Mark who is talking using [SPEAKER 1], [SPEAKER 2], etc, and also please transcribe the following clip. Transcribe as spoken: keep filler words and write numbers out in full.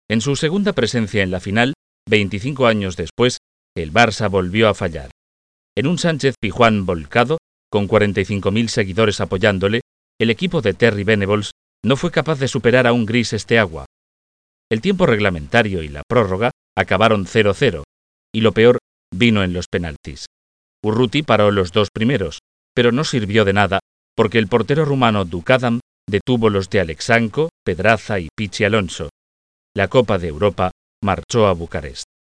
[SPEAKER 1] En su segunda presencia en la final, veinticinco años después, el Barça volvió a fallar. En un Sánchez-Pizjuán volcado, con cuarenta y cinco mil seguidores apoyándole, el equipo de Terry Venables no fue capaz de superar a un gris Steaua. El tiempo reglamentario y la prórroga acabaron cero cero, y lo peor vino en los penaltis. Urruti paró los dos primeros, pero no sirvió de nada, porque el portero rumano Dukadam detuvo los de Alexanco, Pedraza y Pichi Alonso. La Copa de Europa marchó a Bucarest.